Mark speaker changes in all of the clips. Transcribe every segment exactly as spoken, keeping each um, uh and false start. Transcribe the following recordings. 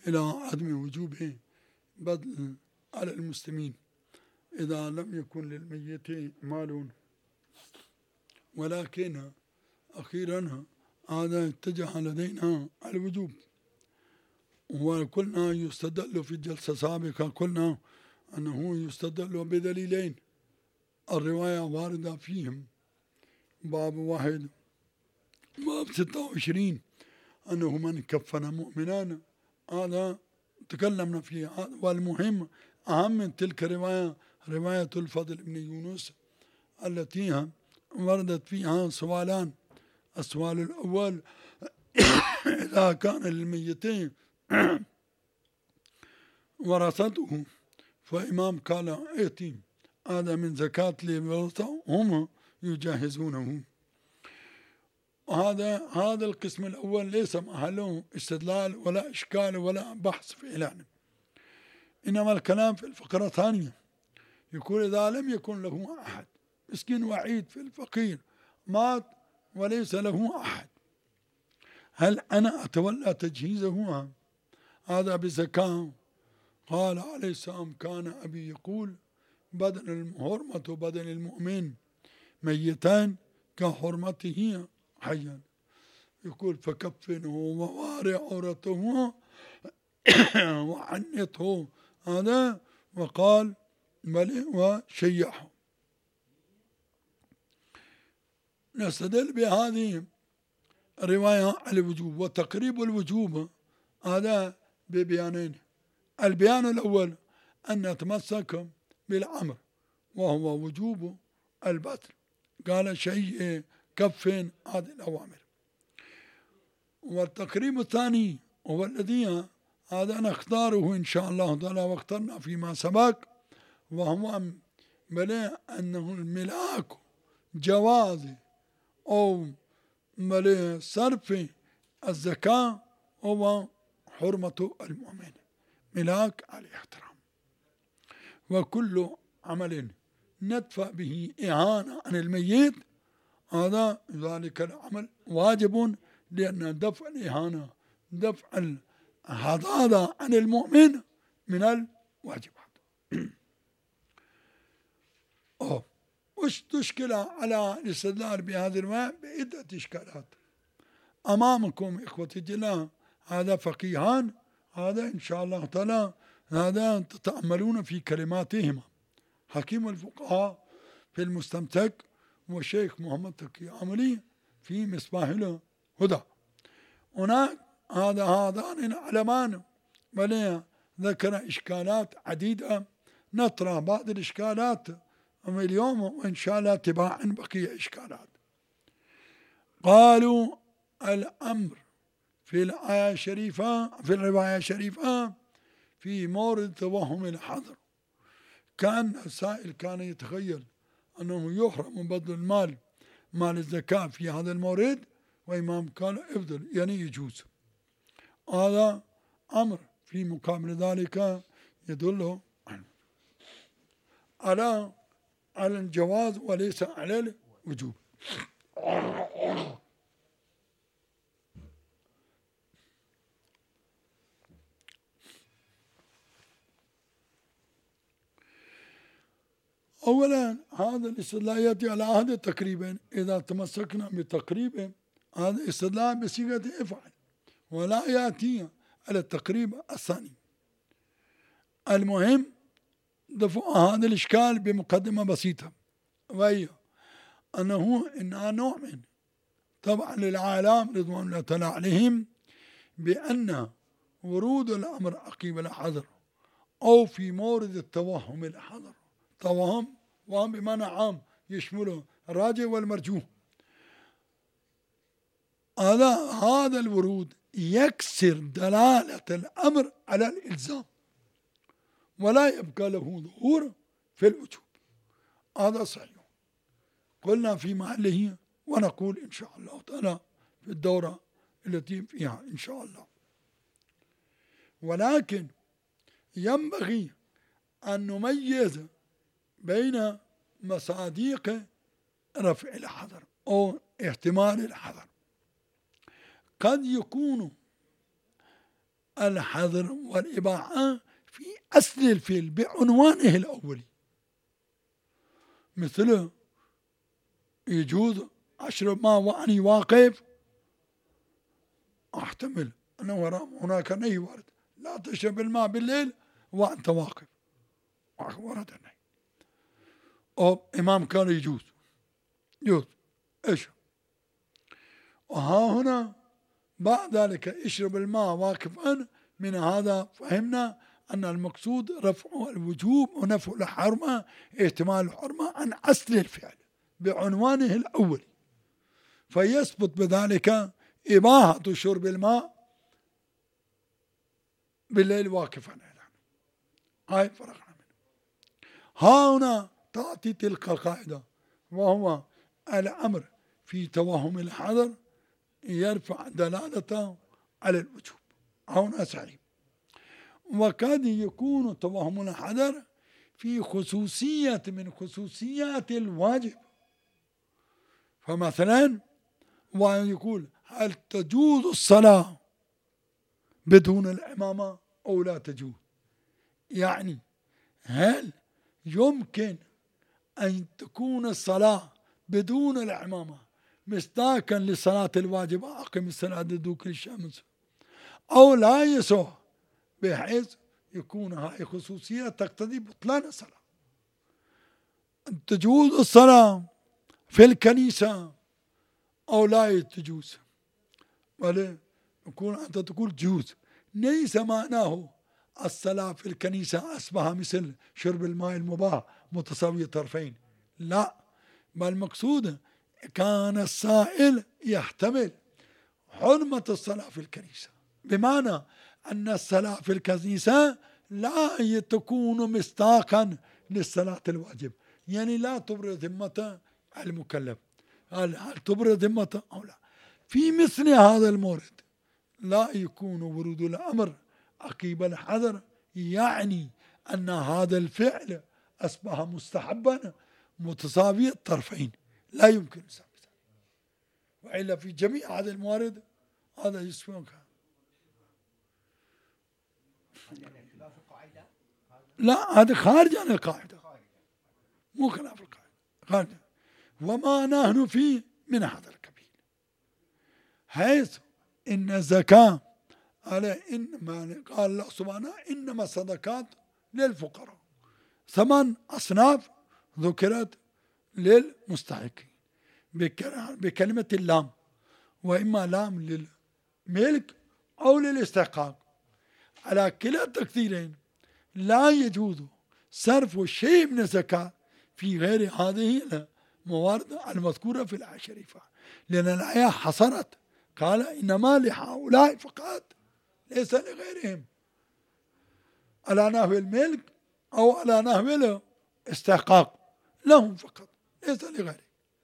Speaker 1: إلى عدم وجوب بذل على المسلمين إذا لم يكن للميت مال، ولكن أخيرا هذا اتجه لدينا الوجوب. وقلنا يستدل في الجلسة السابقة، قلنا أنه يستدل بدليلين الرواية واردة فيهم، باب واحد باب ستة وعشرين أنه من كفن مؤمنا، هذا تكلمنا فيه. والمهم أهم من تلك الرواية رواية الفضل بن يونس التي وردت فيها سؤالان. السؤال الأول إذا كان للميتين ورثته، فإمام قال ائتي هذا من زكاة الورثة هم يجهزونه. هذا هذا القسم الأول ليس محله استدلال ولا إشكال ولا بحث في إعلانه، إنما الكلام في الفقرة الثانية يقول إذا لم يكن له أحد، مسكين وعيد في الفقير مات وليس له أحد، هل أنا أتولى تجهيزه؟ هذا بزكاة. قال عليه السلام كان أبي يقول بدن الحرمة بدن المؤمن ميتان كحرمته حيا، يقول فكفنه وواري عورته وعنته، هذا وقال بل وشيعه. نستدل بهذه الرواية على الوجوب، وتقريب الوجوب هذا ببيانين. البيان الأول أن نتمسك بالأمر وهو وجوب البذل، قال شيء كفين هذه الأوامر. والتقريب الثاني هو الذي هذا نختاره إن شاء الله تعالى واخترنا فيما سبق، وهو بل أنه الملاك جواز أو بل صرف الزكاة هو حرمة المؤمن، ملاك على احترام. وكل عمل ندفع به إهانة عن الميت هذا ذلك العمل واجب، لأن دفع الإهانة دفع الحضاضة عن المؤمن من الواجبات. أوه. وش تشكلة على الاستدلال بهذه الرواية؟ بعدة إشكالات. أمامكم إخوتي الجلال هذا فقيهان، هذا إن شاء الله تعالى هذا تتأملون في كلماتهما، حكيم الفقهاء في المستمسك والشيخ محمد تقي عملي في مصباح الهدى. هناك هذا هذان علمان بل ذكر إشكالات عديدة، نطرح بعض الإشكالات اليوم وإن شاء الله تباعا بقية إشكالات. قالوا الأمر في الآية الشريفة في الرواية الشريفة في مورد توهم الحظر، كان السائل كان يتخيل أنه يحرم بذل المال مال الزكاة في هذا المورد، وإمام قال ابذل يعني يجوز. هذا أمر في مقابل ذلك يدل على على الجواز وليس على الوجوب. أولا هذا الاستدلال يأتي على هذا تقريبا، إذا تمسكنا بتقريبا هذا استدلال بصيغة افعل، ولا يأتي على التقريب الثاني. المهم دفع هذا الإشكال بمقدمة بسيطة، وهي أنه إننا نؤمن طبعا للعالم رضوان الله تعالى عليهم بأن ورود الأمر عقيب الحظر أو في مورد التوهم الحظر، توهم وهم بمعنى عام يشمله الراجع والمرجوح، هذا هذا الورود يكسر دلالة الأمر على الإلزام ولا يبقى له ظهور في الوجوب. هذا صحيح، قلنا في محله ونقول إن شاء الله تعالى في الدورة التي فيها إن شاء الله. ولكن ينبغي أن نميز بين مصادق رفع الحظر أو احتمال الحظر. قد يكون الحظر والإباحة في أصل الفعل بعنوانه الأولي، مثل يجوز أشرب ماء وأني واقف، أحتمل أنه هناك نهي ورد لا تشرب الماء بالليل وأنت واقف، ورد النهي. أو إمام كان يجوز يجوز اشرب، وها هنا بعد ذلك اشرب الماء واقفا، من هذا فهمنا أن المقصود رفع الوجوب ونفع الحرمة، احتمال الحرمة عن أصل الفعل بعنوانه الأول، فيثبت بذلك إباحة شرب الماء بالليل واقفا. هاي فرقنا منه. ها هنا تأتي تلك القاعدة، وهو الأمر في توهم الحذر يرفع دلالته على الوجوب، هنا صحيح. وقد يكون توهم الحذر في خصوصية من خصوصيات الواجب، فمثلا ويقول هل تجوز الصلاة بدون العمامة أو لا تجوز، يعني هل يمكن أن تكون الصلاة بدون العمامة مصداقا لصلاة الواجبة أقم الصلاة لدلوك الشمس، أو لا يصح، بحيث يكون هاي خصوصية تقتضي بطلان الصلاة. تجوز الصلاة في الكنيسة أو لا تجوز، بل يكون أنت تقول جوز، ليس معناه الصلاة في الكنيسة أصبح مثل شرب الماء المباح متساوي الطرفين، لا، بل مقصود كان السائل يحتمل حرمة الصلاة في الكنيسة، بمعنى أن الصلاة في الكنيسة لا تكون مصداقا للصلاة الواجب، يعني لا تبرد ذمة المكلف. هل تبرد ذمته أو لا؟ في مثل هذا المورد لا يكون ورود الأمر عقيب الحذر يعني أن هذا الفعل أصبح مستحبا متساوي الطرفين، لا يمكن ثابتا، وإلا في جميع هذا الموارد هذا يسمونك. لا، هذا خارج عن القاعدة، مو خلاف القاعدة، خارج. وما نحن فيه من هذا القبيل، حيث إن الزكاة على إنما قال الله سبحانه إنما الصدقات للفقراء، ثمان أصناف ذكرت للمستحقين بكلمة اللام، وإما لام للملك أو للاستحقاق، على كلا التقديرين لا يجوز صرف شيء من الزكاة في غير هذه الموارد المذكورة في الآية الشريفة، لأن الآية حصرت قال إنما لهؤلاء فقط ليس لغيرهم، على نحو الملك أو على نحو الاستحقاق لهم فقط ليس لغيرهم.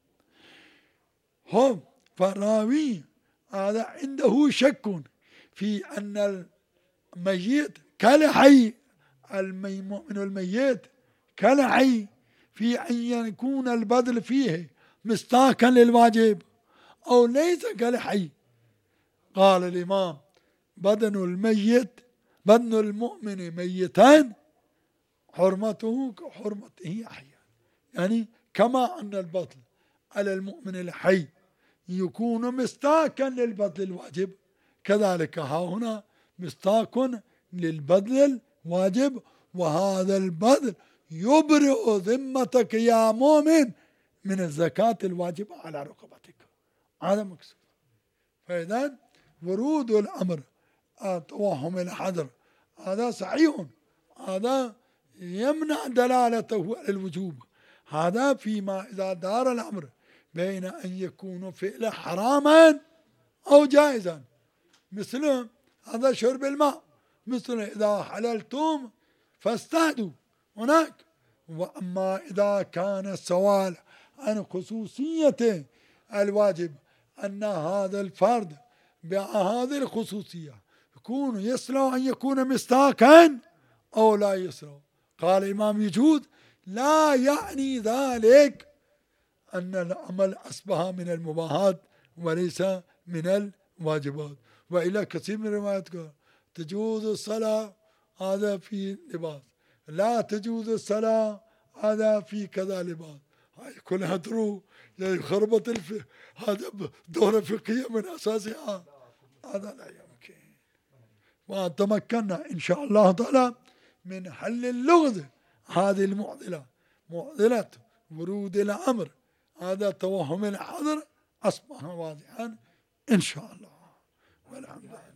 Speaker 1: هم فالراوي هذا عنده شك في أن الميت كالحي، المؤمن الميت كالحي، في أن يكون البذل فيه مصداقا للواجب أو ليس كالحي. قال الإمام بدن الميت بدن المؤمن ميتان حرمته كحرمته حيا، يعني كما أن البذل على المؤمن الحي يكون مصداقا للبذل الواجب، كذلك ها هنا مصداق للبذل الواجب، وهذا البذل يبرئ ذمتك يا مؤمن من الزكاة الواجبة على رقبتك، هذا مقصود. فإذا ورود الأمر توهم الحذر هذا صحيح، هذا يمنع دلالته على الوجوب، هذا فيما إذا دار الأمر بين أن يكون فعل حراما أو جائزا، مثل هذا شرب الماء، مثل إذا حللتم فاستهدوا هناك. وأما إذا كان السؤال عن خصوصية الواجب أن هذا الفرد بهذه الخصوصية يكون يصلح أن يكون مصداقا أو لا يصلح، قال الإمام يجوز، لا يعني ذلك أن العمل أصبح من المباحات وليس من الواجبات، وإلى كثير من الروايات تجوز الصلاة هذا في لباس، لا تجوز الصلاة هذا في كذا لباس. هاي كلها درو خربط الف هذا دورة فقهية من أساسها، هذا لا يمكن. وتمكنا إن شاء الله تعالى من حل اللغز هذه المعضلة، معضلة ورود الأمر، هذا توهم الحظر أصبح واضحا إن شاء الله. والحمد لله.